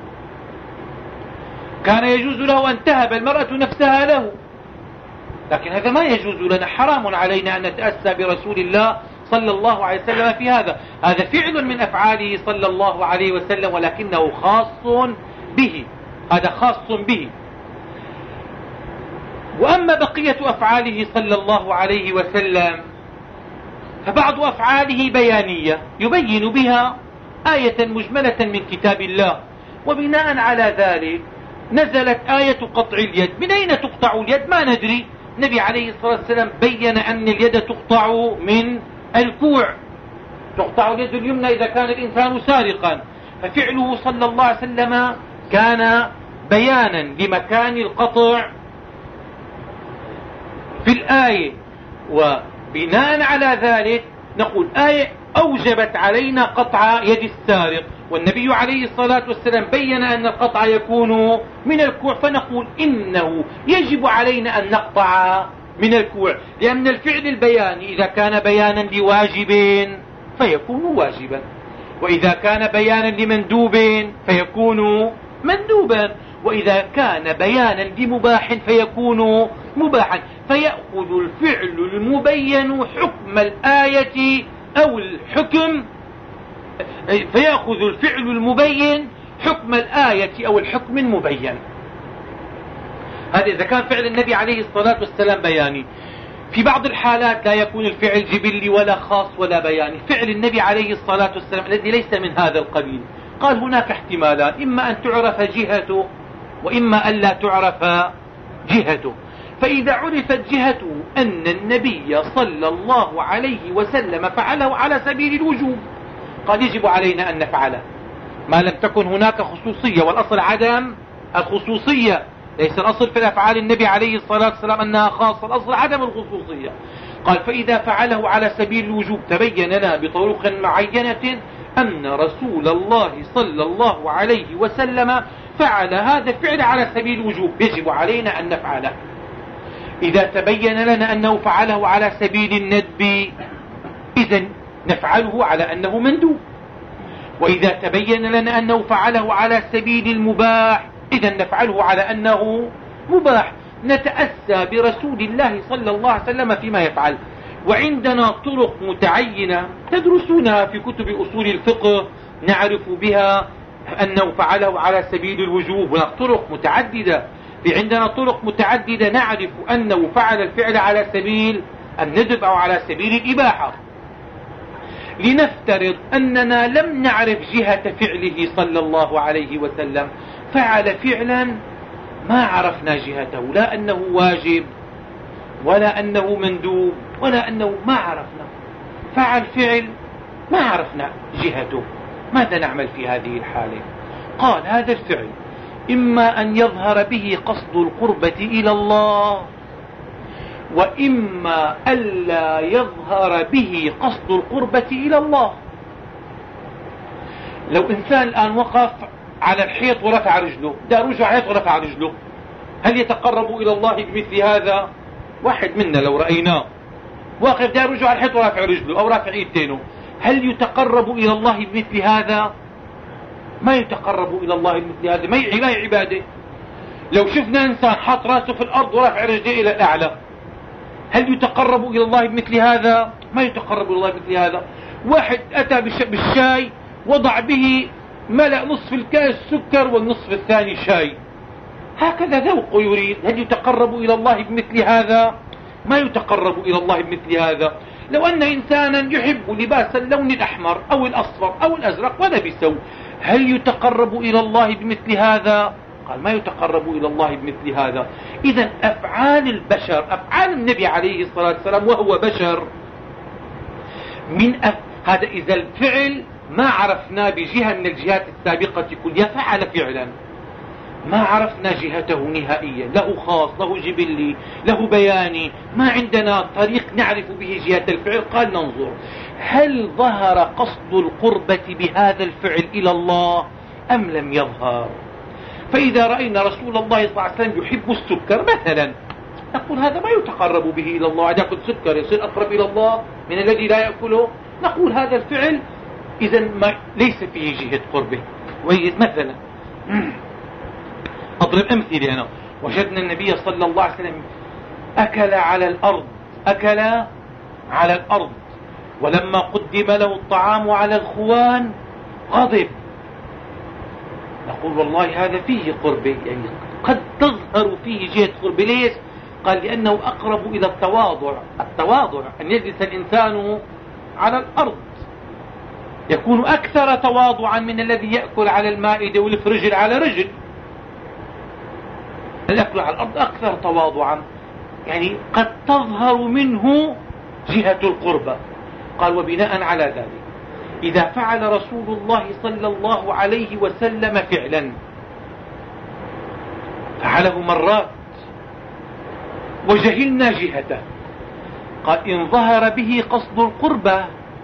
كان يجوز له أن تهب المرأة نفسها له، لكن هذا ما يجوز لنا. حرام علينا أن نتأسى برسول الله صلى الله عليه وسلم في هذا. هذا فعل من أفعاله صلى الله عليه وسلم، ولكنه خاص به، هذا خاص به. وأما بقية أفعاله صلى الله عليه وسلم فبعض أفعاله بيانية يبين بها آية مجملة من كتاب الله، وبناء على ذلك نزلت آية قطع اليد. من أين تقطع اليد ما ندري. النبي عليه الصلاة والسلام بين أن اليد تقطع من الكوع، تقطع اليد اليمنى إذا كان الإنسان سارقا، ففعله صلى الله عليه وسلم كان بيانا لمكان القطع في الآية. وبناء على ذلك نقول آية أوجبت علينا قطع يد السارق، والنبي عليه الصلاة والسلام بين أن القطع يكون من الكوع، فنقول إنه يجب علينا أن نقطع من الكوع، لأن الفعل البياني إذا كان بيانا لواجب فيكون واجبا، وإذا كان بيانا لمندوب فيكون مندوبا، وإذا كان بيانا لمباح فيكون مباحا. فيأخذ الفعل المبين حكم الآية أو الحكم فيأخذ الفعل المبين حكم الآية أو الحكم المبين. هذا إذا كان فعل النبي عليه الصلاة والسلام بياني. في بعض الحالات لا يكون الفعل جبلي ولا خاص ولا بياني، فعل النبي عليه الصلاة والسلام الذي ليس من هذا القبيل. قال هناك احتمالان، إما أن تعرف جهته وإما أن لا تعرف جهته. فإذا عرفت جهته أن النبي صلى الله عليه وسلم فعله على سبيل الوجوب، قال يجب علينا أن نفعله ما لم تكن هناك خصوصية، والأصل عدم الخصوصية، ليس الأصل في الأفعال النبي عليه الصلاة والسلام أنها خاصة، الأصل عدم الخصوصية. قال فإذا فعله على سبيل الوجوب تبين لنا بطرق معينة أن رسول الله صلى الله عليه وسلم فعل هذا الفعل على سبيل الوجوب، يجب علينا أن نفعله. إذا تبين لنا أنه فعله على سبيل الندب إذن نفعله على أنه مندوب، وإذا تبين لنا أنه فعله على سبيل المباح إذن نفعله على أنه مباح. نتأسى برسول الله صلى الله عليه وسلم فيما يفعل. وعندنا طرق متعينة تدرسونها في كتب أصول الفقه نعرف بها أنه فعله على سبيل الوجوب. هناك طرق متعددة، في عندنا طرق متعددة نعرف أنه فعل الفعل على سبيل الندب أو على سبيل الإباحة. لنفترض أننا لم نعرف جهة فعله صلى الله عليه وسلم، فعل فعلا ما عرفنا جهته، لا أنه واجب ولا أنه مندوب ولا أنه ما عرفنا، فعل فعل ما عرفنا جهته. ماذا نعمل في هذه الحالة؟ قال هذا الفعل إما أن يظهر به قصد القربة إلى الله، وإما ألا يظهر به قصد القربة إلى الله. لو إنسان الآن وقف على الحيط ورفع رجله، دا رجع على الحيط ورفع رجله، هل يتقرب إلى الله بمثل هذا؟ واحد منا لو رأيناه واقف دا رجع على الحيط ورفع رجله أو رافع ايدينه، هل يتقرب إلى الله بمثل هذا؟ ما يتقرب إلى الله بمثل هذا، ما هي عبادة. لو شفنا إنسان حط راسه في الأرض ورافع رجليه إلى الأعلى، هل يتقرب إلى الله بمثل هذا؟ ما يتقرب إلى الله بمثل هذا. واحد أتى بالشاي وضع به ملأ نصف الكاس سكر والنصف الثاني شاي، هكذا ذوق يريد، هل يتقرب إلى الله بمثل هذا؟ ما يتقرب إلى الله بمثل هذا. لو أن إنسانا يحب لباس اللون الأحمر أو الأصفر أو الأزرق ولبسه، هل يتقرب إلى الله بمثل هذا؟ قال ما يتقرب إلى الله بمثل هذا. إذن أفعال البشر، أفعال النبي عليه الصلاة والسلام وهو بشر من أف... هذا إذا الفعل ما عرفنا بجهة من الجهات السابقة كلها، فعل فعلا ما عرفنا جهته نهائيا، له خاص له جبلي له بياني، ما عندنا طريق نعرف به جهة الفعل. قال ننظر هل ظهر قصد القربة بهذا الفعل إلى الله أم لم يظهر. فإذا رأينا رسول الله صلى الله عليه وسلم يحب السكر مثلا، نقول هذا ما يتقرب به إلى الله، عاد يأكل سكر يصير أقرب إلى الله من الذي لا يأكله. نقول هذا الفعل إذن ما ليس فيه جهة قربه. مثلا أضرب أمثلة أنا، وجدنا النبي صلى الله عليه وسلم أكل على الأرض، أكل على الأرض، ولما قدم له الطعام على الخوان غضب. نقول والله هذا فيه قربة، يعني قد تظهر فيه جهة قربة. ليش؟ قال لأنه أقرب إلى التواضع. التواضع أن يجلس الإنسان على الأرض، يكون أكثر تواضعا من الذي يأكل على المائدة ويلف رجل على رجل. الأكل على الأرض أكثر تواضعا، يعني قد تظهر منه جهة القربة. قال وبناء على ذلك إذا فعل رسول الله صلى الله عليه وسلم فعلا، فعله مرات وجهلنا جهته، قال إن ظهر به قصد القربة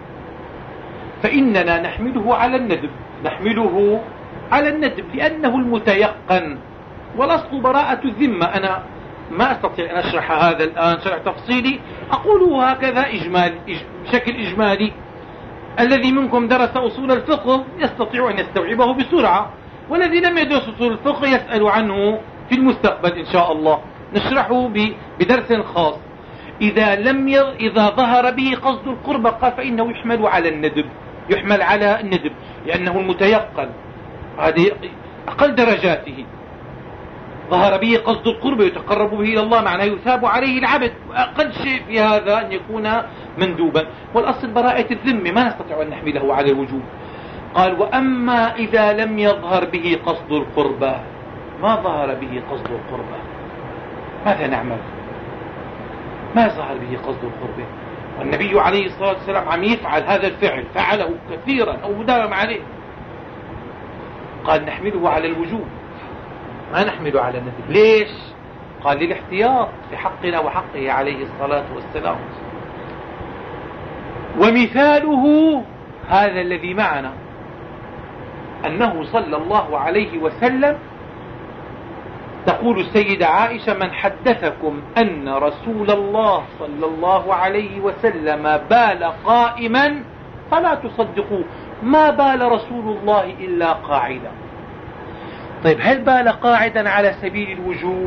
فإننا نحمله على الندب، نحمله على الندب لأنه المتيقن، والأصل براءة الذمة. أنا ما أستطيع أن أشرح هذا الآن شرح تفصيلي، أقوله هكذا إجمال بشكل إجمالي. الذي منكم درس أصول الفقه يستطيع أن يستوعبه بسرعة، والذي لم يدرس أصول الفقه يسأل عنه في المستقبل إن شاء الله. نشرحه بدرس خاص. إذا لم ي... إذا ظهر به قصد القربة قال فإنه يحمل على الندب، يحمل على الندب لأنه المتيقن، هذه أقل درجاته. ظهر به قصد القربة يتقرب به إلى الله، معناه يثاب عليه العبد، وأقل شيء في هذا أن يكون مندوبا. والأصل براءة الذمة، ما نستطيع أن نحمله على الوجوب. قال وأما إذا لم يظهر به قصد القربة، ما ظهر به قصد القربة، ماذا نعمل؟ ما ظهر به قصد القربة، والنبي عليه الصلاة والسلام عم يفعل هذا الفعل، فعله كثيرا أو مداوم عليه. قال نحمله على الوجوب، ما نحمله على الندب. ليش؟ قال للاحتياط في حقنا وحقه عليه الصلاة والسلام. ومثاله هذا الذي معنا أنه صلى الله عليه وسلم، تقول السيدة عائشة: من حدثكم أن رسول الله صلى الله عليه وسلم بال قائما فلا تصدقوه، ما بال رسول الله إلا قاعدا. طيب هل بال قاعدا على سبيل الوجوب؟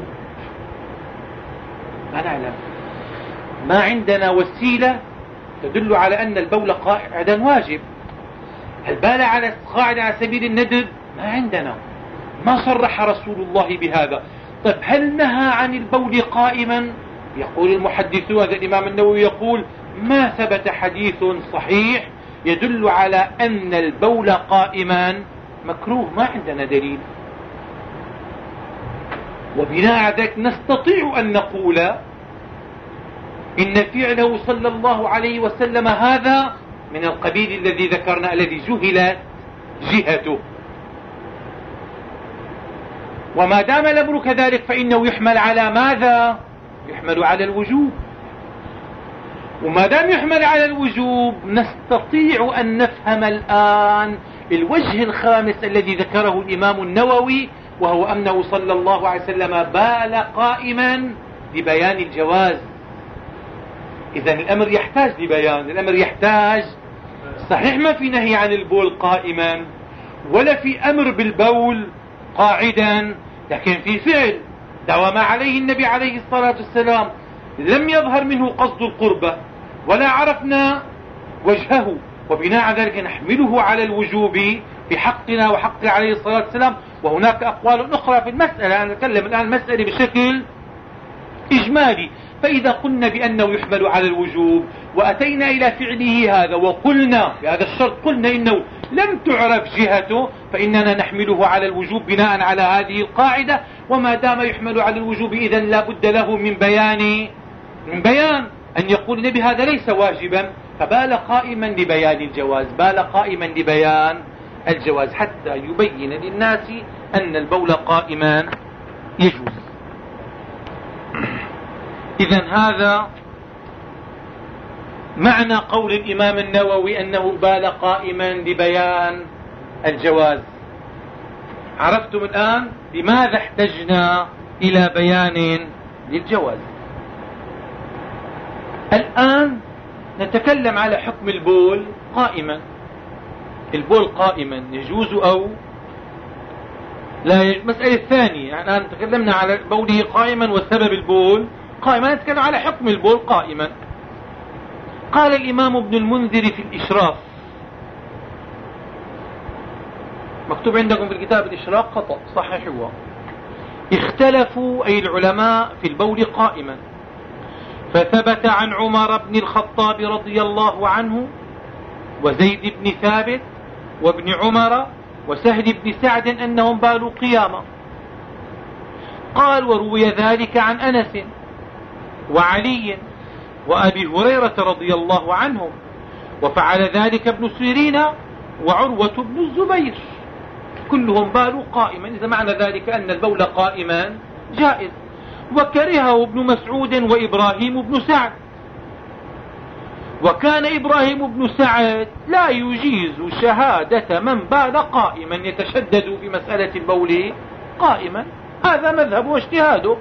ما نعلم، ما عندنا وسيلة تدل على أن البول قاعدا واجب. هل بال على قاعدا على سبيل الندب؟ ما عندنا، ما صرح رسول الله بهذا. طيب هل نهى عن البول قائما؟ يقول المحدثون، هذا الإمام النووي يقول: ما ثبت حديث صحيح يدل على أن البول قائما مكروه، ما عندنا دليل. وبناء على ذلك نستطيع أن نقول إن فعله صلى الله عليه وسلم هذا من القبيل الذي ذكرنا، الذي جهلت جهته. وما دام الأمر كذلك فإنه يحمل على ماذا؟ يحمل على الوجوب. وما دام يحمل على الوجوب نستطيع أن نفهم الآن الوجه الخامس الذي ذكره الإمام النووي، وهو أنه صلى الله عليه وسلم بال قائما لبيان الجواز. إذن الأمر يحتاج لبيان، الأمر يحتاج، صحيح ما في نهي عن البول قائما ولا في أمر بالبول قاعدا، لكن في فعل داوم عليه النبي عليه الصلاة والسلام، لم يظهر منه قصد القربة ولا عرفنا وجهه، وبناء على ذلك نحمله على الوجوب في حقنا وحقه عليه الصلاة والسلام. وهناك أقوال أخرى في المسألة، أنا أتكلم الآن المسألة بشكل إجمالي. فإذا قلنا بأنه يحمل على الوجوب وأتينا إلى فعله هذا وقلنا بهذا الشرط، قلنا إنه لم تعرف جهته، فإننا نحمله على الوجوب بناء على هذه القاعدة. وما دام يحمل على الوجوب إذن لا بد له من بيان من بيان أن يقول النبي هذا ليس واجبا، فبال قائما لبيان الجواز، بال قائما لبيان الجواز حتى يبين للناس أن البول قائما يجوز. إذن هذا معنى قول الإمام النووي أنه بال قائما لبيان الجواز. عرفتم الآن لماذا احتجنا إلى بيان للجواز. الآن نتكلم على حكم البول قائما. البول قائما يجوز أو لا يجوز؟ المسألة الثانية، يعني الآن تكلمنا على بوله قائما وسبب البول قائما، نتكلم على حكم البول قائما. قال الإمام ابن المنذر في الإشراف، مكتوب عندكم في الكتاب الإشراف خطأ، صححوه: اختلفوا أي العلماء في البول قائما، فثبت عن عمر بن الخطاب رضي الله عنه وزيد بن ثابت وابن عمر وسهل بن سعد أنهم بالوا قياما. قال: وروي ذلك عن أنس وعلي وأبي هريرة رضي الله عنهم، وفعل ذلك ابن سيرين وعروة بن الزبير، كلهم بالوا قائما. إذا معنى ذلك أن البول قائما جائز. وكرهه ابن مسعود وإبراهيم بن سعد، وكان إبراهيم بن سعد لا يجيز شهادة من بال قائما، يتشدد في مسألة البول قائما، هذا مذهب واجتهاده.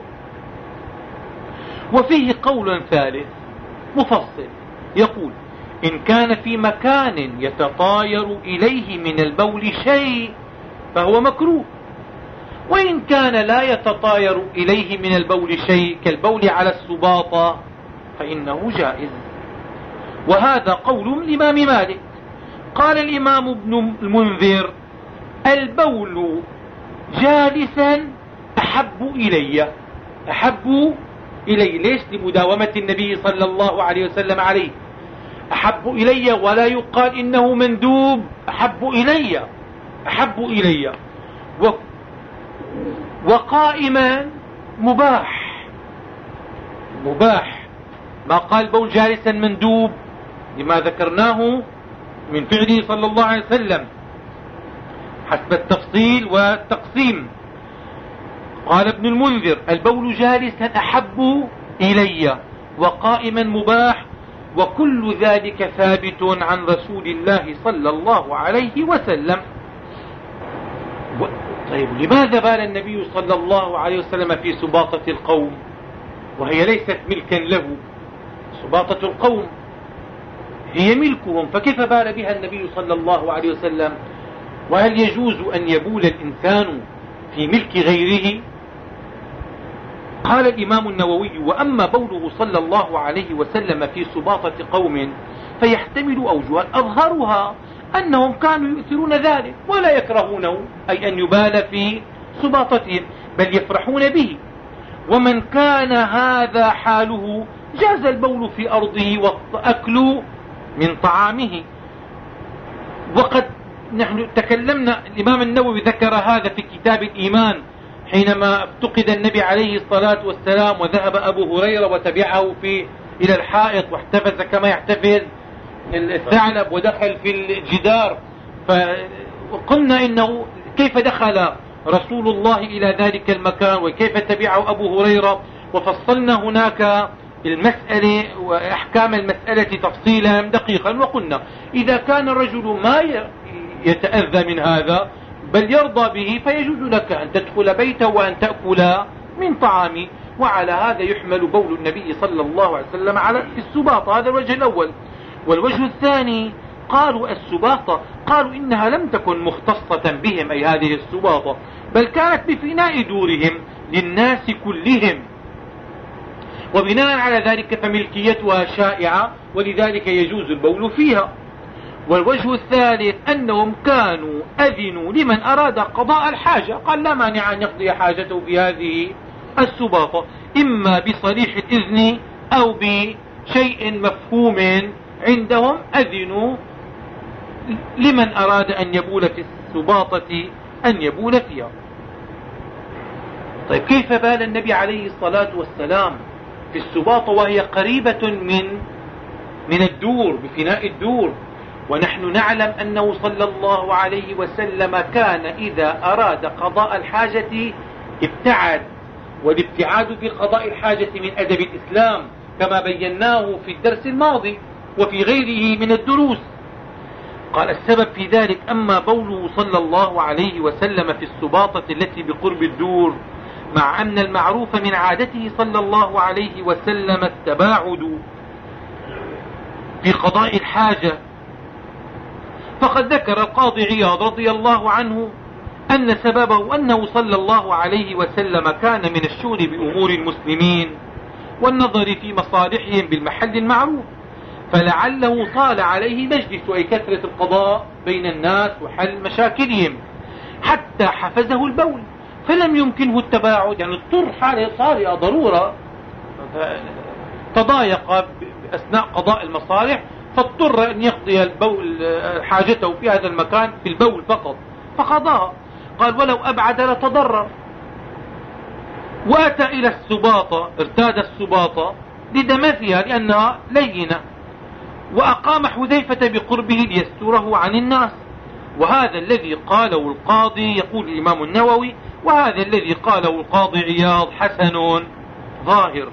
وفيه قول ثالث مفصل يقول: إن كان في مكان يتطاير إليه من البول شيء فهو مكروه، وإن كان لا يتطاير إليه من البول شيء كالبول على السباطة فإنه جائز. وهذا قول الإمام مالك. قال الإمام ابن المنذر: البول جالسا أحب إلي. أحب إلي ليش؟ لمداومة النبي صلى الله عليه وسلم عليه. أحب إلي ولا يقال إنه مندوب. أحب إلي أحب إلي و... وقائما مباح مباح ما قال بول جالسا مندوب لما ذكرناه من فعله صلى الله عليه وسلم حسب التفصيل والتقسيم. قال ابن المنذر: البول جالسا أحب إلي وقائما مباح، وكل ذلك ثابت عن رسول الله صلى الله عليه وسلم. و... طيب لماذا بال النبي صلى الله عليه وسلم في سباطة القوم وهي ليست ملكا له؟ سباطة القوم هي ملكهم، فكيف بال بها النبي صلى الله عليه وسلم؟ وهل يجوز أن يبول الإنسان في ملك غيره؟ قال الإمام النووي: وأما بوله صلى الله عليه وسلم في سباطة قوم فيحتمل أوجها، أظهرها أنهم كانوا يؤثرون ذلك ولا يكرهونه، أي أن يبال في سباطتهم، بل يفرحون به. ومن كان هذا حاله جاز البول في أرضه والأكل من طعامه. وقد نحن تكلمنا، الإمام النووي ذكر هذا في كتاب الإيمان حينما افتقد النبي عليه الصلاة والسلام وذهب أبو هريرة وتبعه في إلى الحائط واحتفز كما يحتفز الثعلب ودخل في الجدار. فقلنا إنه كيف دخل رسول الله إلى ذلك المكان وكيف تبعه أبو هريرة، وفصلنا هناك المسألة وأحكام المسألة تفصيلا دقيقا. وقلنا إذا كان الرجل ما يتأذى من هذا بل يرضى به فيجوز لك أن تدخل بيته وأن تأكل من طعامه. وعلى هذا يحمل بول النبي صلى الله عليه وسلم على السباطة. هذا الوجه الأول. والوجه الثاني قالوا السباطة قالوا إنها لم تكن مختصة بهم، أي هذه السباطة، بل كانت بفناء دورهم للناس كلهم، وبناء على ذلك فملكيتها شائعة ولذلك يجوز البول فيها. والوجه الثالث أنهم كانوا أذنوا لمن أراد قضاء الحاجة، قال لا مانع أن يقضي حاجته في هذه السباطة، إما بصريح الإذن أو بشيء مفهوم عندهم، أذنوا لمن أراد أن يبول في السباطة أن يبول فيها. طيب كيف بال النبي عليه الصلاة والسلام في السباطة وهي قريبة من من الدور، بفناء الدور؟ ونحن نعلم أنه صلى الله عليه وسلم كان إذا أراد قضاء الحاجة ابتعد، والابتعاد في قضاء الحاجة من أدب الإسلام كما بيناه في الدرس الماضي وفي غيره من الدروس. قال السبب في ذلك: أما بوله صلى الله عليه وسلم في السباطة التي بقرب الدور، مع أن المعروف من عادته صلى الله عليه وسلم التباعد في قضاء الحاجة، فقد ذكر القاضي عياض رضي الله عنه أن سببه أنه صلى الله عليه وسلم كان من الشغل بأمور المسلمين والنظر في مصالحهم بالمحل المعروف، فلعله طال عليه مجلس، أي كثرة القضاء بين الناس وحل مشاكلهم، حتى حفزه البول فلم يمكنه التباعد، يعني اضطر حاله طارئة ضرورة، تضايق أثناء قضاء المصالح فاضطر أن يقضي البول حاجته في هذا المكان في البول فقط فقضاها. قال: ولو أبعد لتضرر. وأتى إلى السباطة، ارتاد السباطة لدمثها لأنها لينة، وأقام حذيفة بقربه ليستره عن الناس. وهذا الذي قاله القاضي، يقول الإمام النووي: وهذا الذي قاله القاضي عياض حسن ظاهر.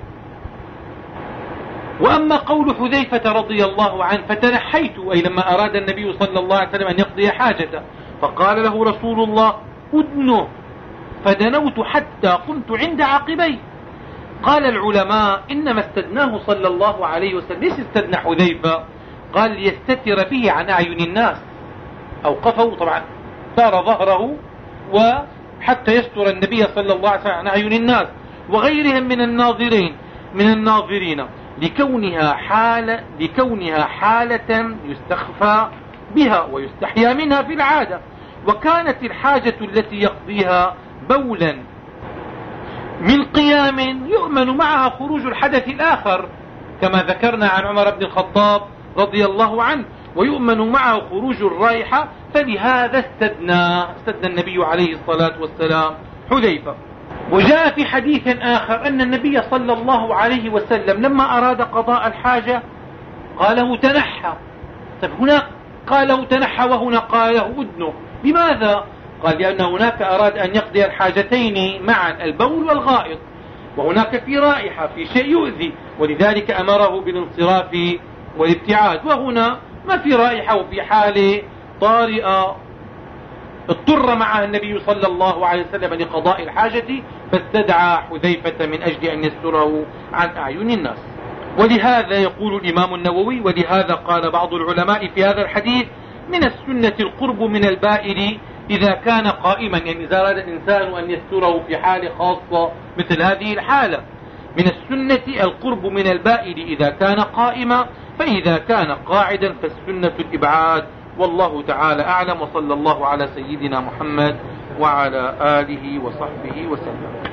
وأما قول حذيفة رضي الله عنه: فتنحيت، أي لما أراد النبي صلى الله عليه وسلم أن يقضي حاجته فقال له رسول الله: أدنه، فدنوت حتى قمت عند عقبيه. قال العلماء: إنما استدناه صلى الله عليه وسلم، ليش استدنى حذيفة؟ قال: ليستتر به عن أعين الناس. أوقفه، طبعا دار ظهره حتى يستر النبي صلى الله عليه وسلم عن أعين الناس وغيرهم من الناظرين من الناظرين لكونها حالة لكونها حالة يستخفى بها ويستحيا منها في العادة، وكانت الحاجة التي يقضيها بولا من قيام يؤمن معها خروج الحدث الآخر كما ذكرنا عن عمر بن الخطاب رضي الله عنه، ويؤمن معه خروج الرائحة، فلهذا استدنى استدنى النبي عليه الصلاة والسلام حذيفة. وجاء في حديث آخر أن النبي صلى الله عليه وسلم لما أراد قضاء الحاجة قاله تنحى. طيب هناك قاله تنحى وهنا قاله أدنه، لماذا؟ قال لأن هناك أراد أن يقضي الحاجتين معا، البول والغائط، وهناك في رائحة في شيء يؤذي، ولذلك أمره بالانصراف والابتعاد. وهنا ما في رائحة وفي حالة طارئة اضطر معها النبي صلى الله عليه وسلم لقضاء الحاجة، فاستدعى حذيفة من أجل أن يستره عن أعين الناس. ولهذا يقول الإمام النووي: ولهذا قال بعض العلماء في هذا الحديث من السنة القرب من البائل إذا كان قائما، يعني إذا أراد الإنسان أن يستره في حالة خاصة مثل هذه الحالة، من السنة القرب من البائل إذا كان قائما، فإذا كان قاعدا فالسنة الإبعاد. والله تعالى أعلم، وصلى الله على سيدنا محمد وعلى آله وصحبه وسلم.